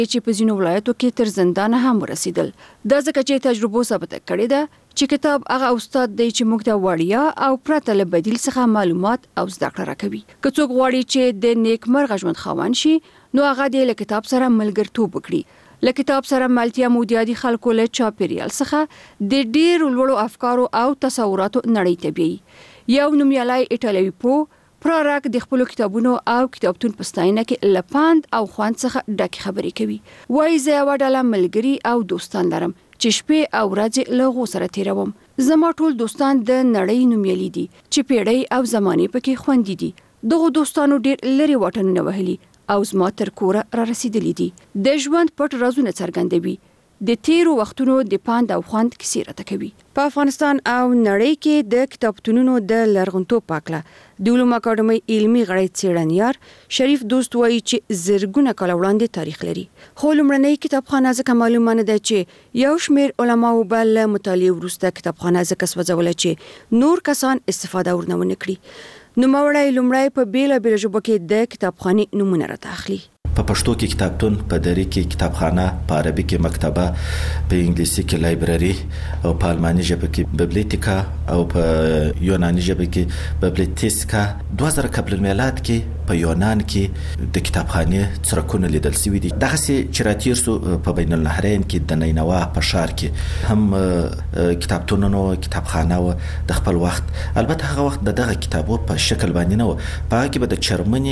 چې په ځینو ولایتو کې تر زندان هم ورسیدل. دا ځکه چې تجربو ثابته کړې ده چې کتاب هغه استاد دی چې موږ ته وړیا او پرته له بدیل څخه معلومات او زده کړه راکوي. که څوک غواړي چې د نیکمرغه ژوند خاوند شي نو هغه د کتاب سره ملګرتوب وکړي. له کتاب سره ملتیا مودیادي خلکو له چاپیریال څخه د ډېرو لوړو افکارو او تصوراتو نړۍ ته بیایي. یو نومیالی ایټالوي پوه پراراک د خپل کتابونو او کتابتون پستاینه کې لپاند او خوند څخه ډکه خبرې کوي. وایي زه یو ډله ملګري او دوستان لرم چې شپې او ورځې له غو سره تیروم. زما ټول دوستان د نړۍ نومیالي دي چې پیړۍ او زمانه پکې خوندي دي. دغه دوستانو ډېر لري واټنونه وهلي او زما تر کوره را رسیدلی دي. د ژوند پټ رازونه څرګندوي. د تیرو وختونو د پاند او خوند کیسې راته کوي. په افغانستان او نړۍ کې د کتابتونونو د لرغونتوب په اړه د علومو اکاډمۍ علمي غړی څېړنیار شریف دوست وایي چې زرګونه کاله وړاندې تاریخ لري. خو لومړنۍ کتابخانه ځکه معلومه نه ده چې یو شمېر علماو به له مطالعې وروسته کتابخانه ځکه سوځوله چې نور کسان استفاده ورنه ونه کړي. نوموړی لومړی په بیلابیلو ژبو کې د کتابخانې نومونه راته اخلي. په پښتو کې کتابتون، په دری کې کتابخانه، په عربي کې مکتبه، په انګلیسي کې لایبرری او په الماني ژبه کې ببلیوتیکا او په یوناني ژبه کې ببلیتیسکا. 2000 قبل المیلاد کې په یونان کې د کتابخانې څرکونه لیدل شوي دي. دغه چې راتیر سو په بین النهرین کې د نینوا په ښار کې هم کتابتونونو کتابخانه و د خپل وخت. البته هغه وخت دغه کتابو په شکل باندې نه و، په هغه کې به د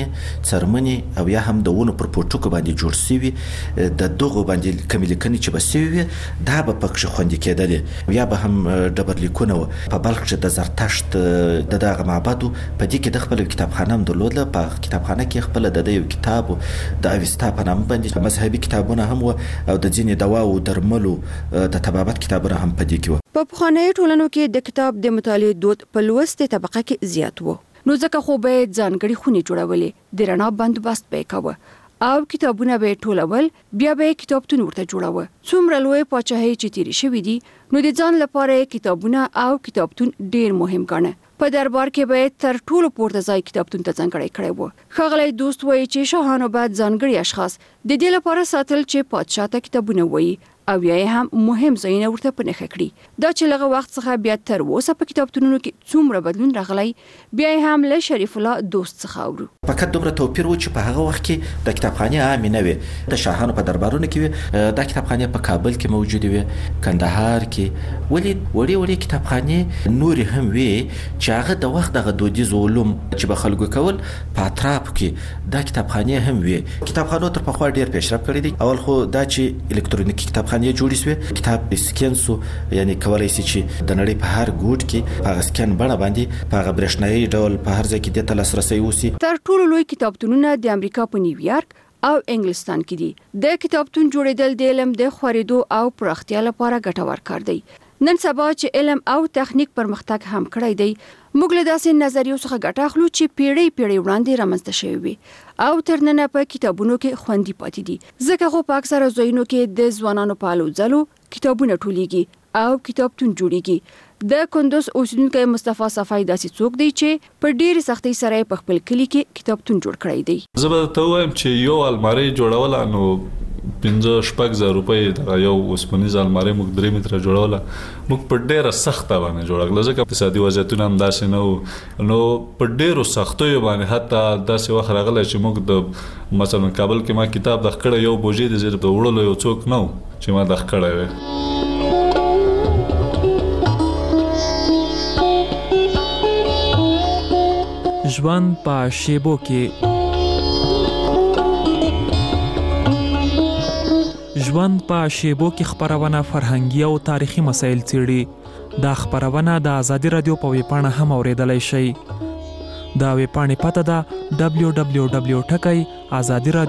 چرمنې او یا هم د ونو پر پورټوکو باندې جوړ شوی د دغه باندې کمی لیکنې چې بسوي دا به پکښ خوندې کېدلې. یا به هم ډبرلیکونه و. په بلخ کې د زرتشت د دغه معبد په دې کې د خپل کتابخانه هم درلوده. په کتابخانه کې خپل د یو کتاب د اوستا په نامه باندې مذهبي کتابونه هم و او د ځینې دوا او درملو د طبابت کتابونه هم په دې کې و. په پخوانیو ټولنو کې د کتاب د مطالعې دود په لوستې طبقه کې زیات و. نو ځکه خو به ځانګړي خونې جوړولې، د رڼا بندوبست به کاوه او کتابونه به ټولول، بیا به کتابتون ورته جوړاوه. څومره لوی پاچاهي چې تیری شوې دي نو د ځان لپاره کتابونه او کتابتون ډیر مهم ګڼه. په دربار کې به تر ټولو پورته ځای کتابتون ته ځانګړی کړی و. ښاغلی دوست وایي چې شاهانو باید ځانګړي اشخاص د دې لپاره ساتل چې پادشاه ته کتابونه وایي او یا هم مهم ځایونه ورته په نښه کړي. دا چې لږ وخت څخه بیا تر اوسه په کتابتونونو کې څومره بدلون راغلی بیا هم له شریف الله دوست څخه اورو. فقط دومره توپیر و چې په هغه وخت کې د کتابخانې عامې نه وې. د شاهانو په دربارونو کې وې. دا کتابخانې په کابل کې موجودې وې، کندهار کې، ولې وړې کتابخانې نورې هم وې چې هغه د وخت دغه دودیز علوم چې به خلکو کول په اطرافو کې دا کتابخانې هم وې. کتابخانو تر پخوا ډېر پیشرفت کړی دی. اول خو دا چې الکترونیکي کتابخانې جوړې شوې، کتاب سکین سو، یعنی کولای شي چې د نړۍ په هر ګوټ کې په سکین بڼه باندې په برېښنایي ډول په هر ځای کې د لاسرسي وسی. تر ټولو لوی کتابتونونه د امریکا په نیویارک او انګلستان کې دي. د کتابتون جوړېدل د علم د خورېدو او پراختیا لپاره ګټور کار دی. نن سبا چې علم او تخنیک پرمختګ هم کړی دی، موږ له داسې نظریو څخه ګټه اخلو چې پیړۍ وړاندې رامنځته شوي وي او تر ننه په کتابونو کې خوندي پاتې دي. ځکه خو په اکثره ځایونو کې د ځوانانو په هلو ځلو کتابونه ټولېږي او کتابتون جوړېږي. د کندوز اوسیدونکی مصطفی صفای داسې څوک دی چې په ډېرې سختۍ سره په خپل کلي کې کتابتون جوړ کړی دی. زه به ته وایم چې یو المارۍ جوړوله نو 5-6 روپۍ د یو اوسپنیز المارۍ موږ 3 متره جوړوله. موږ په ډېره سخته باندې جوړه ځکه اقتصادي وضعیتونه هم داسې نه وو. نو په ډېرو سختیو باندې حتی داسې وخت راغلی چې موږ د مثلا کابل کې ما کتاب دغ کړی یو بوجۍ د زیر د وړلو یو څوک نه و چې ما دغ کړی وی. ژوند په شیبو کې خپرونه فرهنګي او تاریخي مسایل څېړي. دا خپرونه د آزادي رادیو په ویبپاڼه هم اوریدلای شئ. دا ویبپاڼې پته ده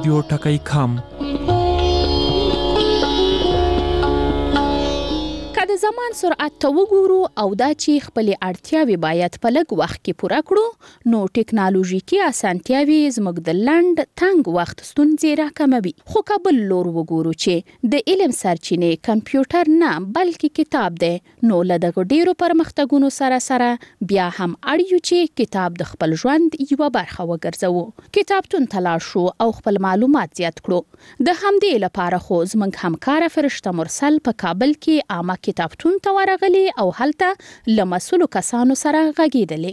www.azadiradio.com. که د زمان سرعت ته وګورو او دا چې خپل اړتیاوې باید په لږ وخت کې پوره کړو نو ټکنالوژیکي اسانتیاوې زموږ د لنډ تنګ وخت ستونزې راکموي. خو کابل لور وګورو چې د علم سرچینې کمپیوټر نه بلکې کتاب دی نو له دغه ډیرو پرمختګونو سره بیا هم اړ یو چې کتاب د خپل ژوند یوه برخه وګرځوو. کتابتون ته لاړ شو او خپل معلومات زیات کړو. د همدې لپاره خو زموږ همکاره فرشته مرسل په کابل کې عامه کتابتون ته ورغلي او هلته له مسؤلو کسانو سره غږېدلې.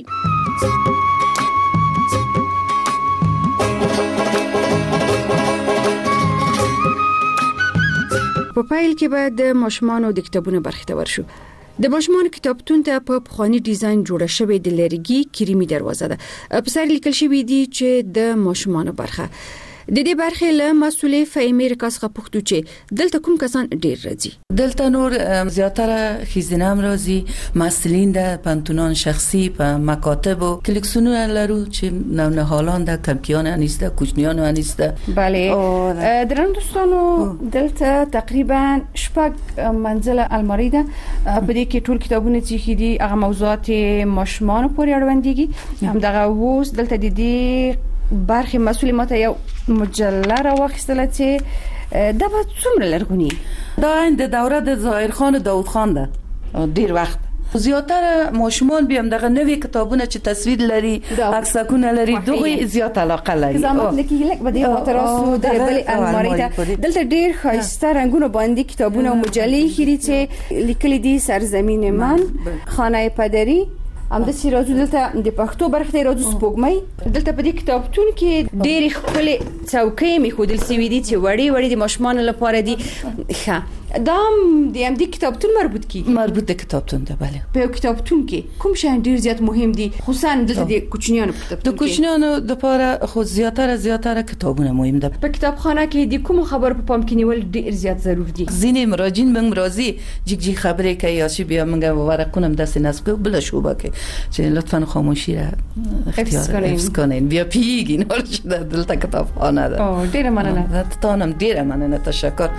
په پیل کې باید د ماشومانو د کتابونو برخې ته ورشو. د ماشومانو کتابتون ته په پخوانی ډیزاین جوړه شوې د لرګي کریمي دروازه ده. په سر لیکل شوی دی چې د ماشومانو برخه د دې برخې له مسولې فهمي رکاس څخه پوښتو چې دلته کوم کسان ډیر راځي. دلته نور زیاتره خیزینه هم راځي، مسئولین ده، پانتونان شخصی په مکاتب و کلکسیونونه لرو چې نو نهالان ده، کمپیان نیست ده، کوچنیان نیست ده. بله درنو دوستانو دلته تقریبا شپږ منزله الماری ده. په دې کې ټول کتابونه چې دي هغه موضوعات ماشومان پورې اړوندېږي. همدغه اوس دلته د دې برخه مسئول ماته یو مجله را واخیستله چې دا به څومره لرغونی دا د دوره د ظاهر خان داود خان ده. ډیر وخت زیاتره ماشومان بیا دغه نوې کتابونه چې تصویر لري، عکسونه لري، دغه زیات علاقه لري. زموږ د کیلک بده خاطراتو د بل الماری ته دلته ډیر ښایسته رنگونه باندې کتابونه او مجلې خېری چې لیکلي دي سرزمین من، خانه پدری، ام د سیرازو دلته د پښتو برخه ته راځو سپوږمۍ. دلته په دې کتابتون کې ډېر خپل څوکۍ می خودل سوي دي چې وړي د ماشومان لپاره دي. ښه دا د ام دې کتابتون مربوط د کتابتون ده. بله په کتابتون کې کوم شی ډېر زیات مهم دي خصوصا دلته د کوچنیانو په کتابتون د کوچنیانو لپاره خو زیاتره کتابونه مهم ده. په کتابخانه کې د کوم خبر په پام کې نیول ډېر زیات ضروري دي. ځینې مراجعین موږ راځي جګ خبرې کوي یا شی بیا موږ ورقونه دست نصب کوو بل شوبه کې چې لطفاً خاموشی را حفظ کنین. بیا پیگین هرچی دلتا کتابخانه ده. ډیره مننه. تانم ډیره مننه. تشکر.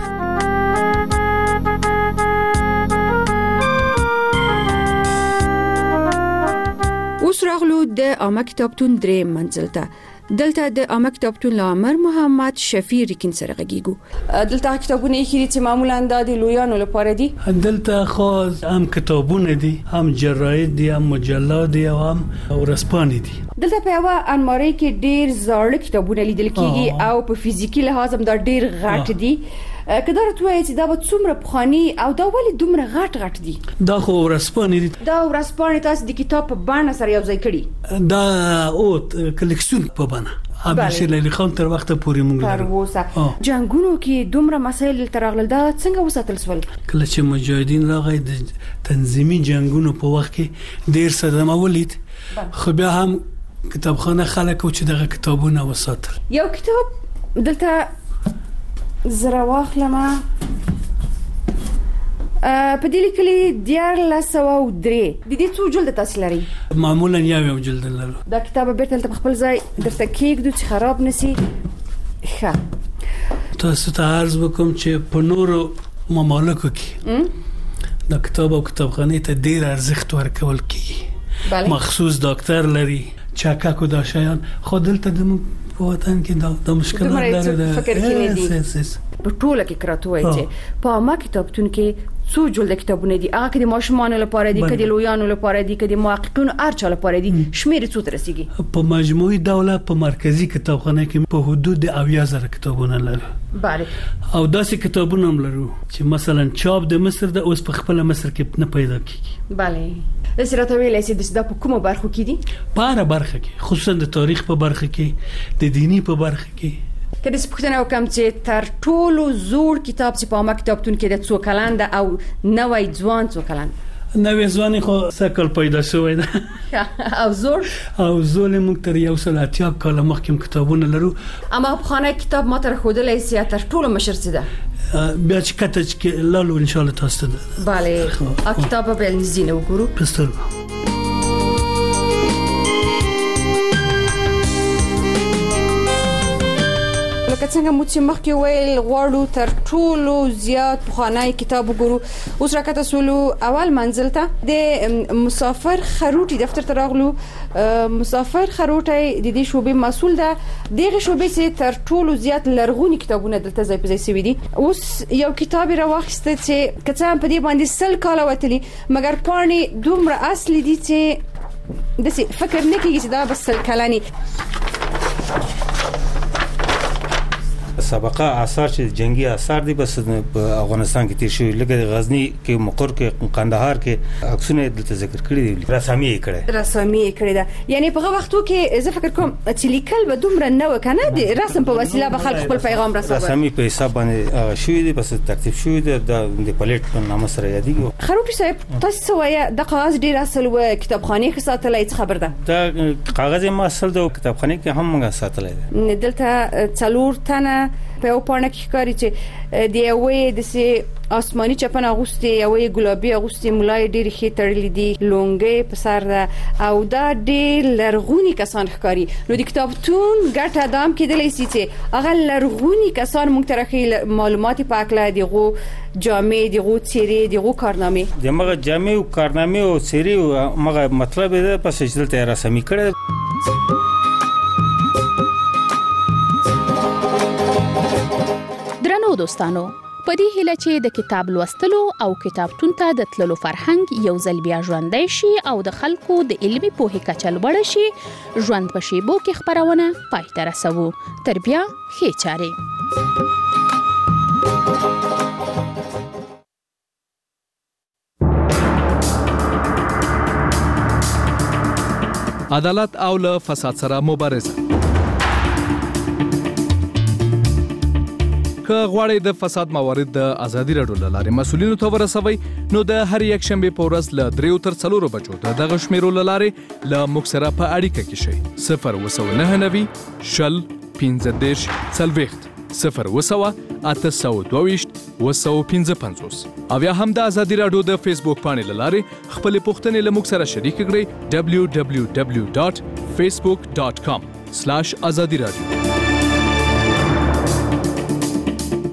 اوس راغلو د عامه کتابتون درې منزل ته. دلته د عامه کتابتون لامر محمد شفیع ریکن سره غږیږو. دلته کتابونه یې چې معمولا د لویانو لپاره دي. دلته خاص هم کتابونه دي، هم جراید دي، هم مجلات دي، هم ورځپاڼې دي. دلته په یو الماری کې ډیر زاړه کتابونه لیدل کیږي او په فزیکی لحاظ هم دا ډیر غټ دي. کله راځي چې دا به څومره پخوانی او دا ولې دومره غټ دي؟ دا خو ورځپاڼې دي. دا ورځپاڼې تاسو د کتاب په باندې سره یو ځای کړي؟ دا او کلیکسیون په باندې ابشر علی خان تر وخت پورې موږ تر اوسه جنگونو کې دومره مسایل ترغلل. دا څنګه وساتل سول؟ کله چې مجاهدین راغی د تنظیمي جنگونو په وخت کې ډیر صدمه ولید، خو بیا هم کتابخانه خلک او چې دغه کتابونه وساتل. یو کتاب دلته زرا واخلمه په دې لیکلي 1403 د دې څو جلد تاسو لري؟ معمولا یو جلد لرو. دا کتاب بیرته په خپل ځای درته کېږدو چې خراب نشي. ښه تاسو ته عرض وکم چې په نورو ممالکو کې دا کتاب او کتابخانه ته ډیر ارزښت ورکول کیږي. مخصوص ډاکټر لري، چاکاکو دا شیان. خو دلته د په وطن کې دا مشکلات لري. فکر کې دي په ټوله کې کراتوي چې په ما کتابتون کې څو جلد کتابونه دي. هغه کې د ماشومان لپاره دي، کله لویانو لپاره دي، کله محققینو ارچا لپاره دي. شمیر څو تر رسیدي؟ په مجموعي ډول په مرکزی کتابخانه کې په حدود 70,000 کتابونه لرو. بله او داسې کتابونه هم لرو چې مثلا چاپ د مصر د اوس په خپل مصر کې نه پیدا کیږي. بله د سره ویلای چې د کومه برخه کې دي؟ په هر برخه کې، خصوصا د تاریخ په برخه کې، د دینی په برخه کې. کله سپوښتنه وکم چې تر ټولو زوړ کتاب چې په ما کتابتون کې د څو کلن ده او نوې ځوان څو کلن؟ نوې ځوان خو سکل پیدا شوی ده. او زوړ موږ تر 180 کال مخکې کتابونه لرو. اما په خانه کتاب ما تر خودلای سي تر ټولو مشر څه ده؟ بیا چې کته چې لالو ان شاء الله تاسو ته. بله کتاب به نزینه وګورو. پستر لکه لکه څنګه مو چې مخکې ویل غواړو تر ټولو زیات پخوانی کتاب وګورو. اوس راکته سولو اول منزل ته د مسافر خروټي دفتر ته راغلو. مسافر خروټي د دې شوبې مسول ده. دغه شوبې چې تر ټولو زیات لرغونی کتابونه دلته ځای په ځای سوي دي. اوس یو کتاب راوخسته چې کڅام په دې باندې سل کاله وتلی مګر پانی دومره اصلي دي چې د فکر نه کیږي چې دا بس سل کلانی. سابقه آثار چې جنگي آثار دي بس په افغانستان کې تیر شوی لکه غزنی کې مقر کې قندهار کې عکسونه دلته ذکر کړی دي. رسامي کړی دا یعنی په وختو کې زه فکر کوم چې لیکل به دومره نه وکنه د رسم په وسیله به خلک خپل پیغام رسوي. رسامي په حساب باندې شوی دي بس ترتیب شوی دي د پلیټ په نامه سره یادېږي. خروټي صاحب تاسو وایي د کاغذ ډیر اصل و کتابخانه کې ساتلای خبر ده. دا کاغذ ما اصل د کتابخانه کې هم موږ ساتلای ده. دلته څلور تنه په پاڼه کې ښکاري چې د یوې د آسماني چپن اغوستي یوې ګلابي اغوستي ملای ډېر ښه تړلې دي لونګې په سر ده او دا ډېر لرغونی کسان ښکاري. نو د کتابتون ګټه دام کېدلی شي چې هغه لرغونی کسان موږ ته راکړي معلومات په اړه دغه جامې دغه څیرې دغه کارنامې دغه جامې او کارنامې او څیرې مغه مطلب ده پس چې دلته رسمي کړي. دوستانو په دې هیله چې د کتاب لوستلو او کتابتون ته د تللو فرهنګ یو ځل بیا ژوندی شي او د خلکو د علمي پوهې کچه لوړه شي. ژوند په شیبو کې خبرونه پای ته رسوو. تر بیا ښې چارې. عدالت او له فساد سره مبارزه. که غواړئ د فساد موارد د ازادي راډیو له لارې مسؤلینو ته ورسوي نو د هر یک شنبه په ورځ له 3 تر 4 بجو دغه شمیرو له لارې له موږ سره په اړیکه کې شئ. 029 شل 15 40 0 822 او یا هم د ازادي راډیو د فیسبوک پاڼې له لارې خپل پوښتنې له موږ سره شریک کړئ www.facebook.com/azadi radio.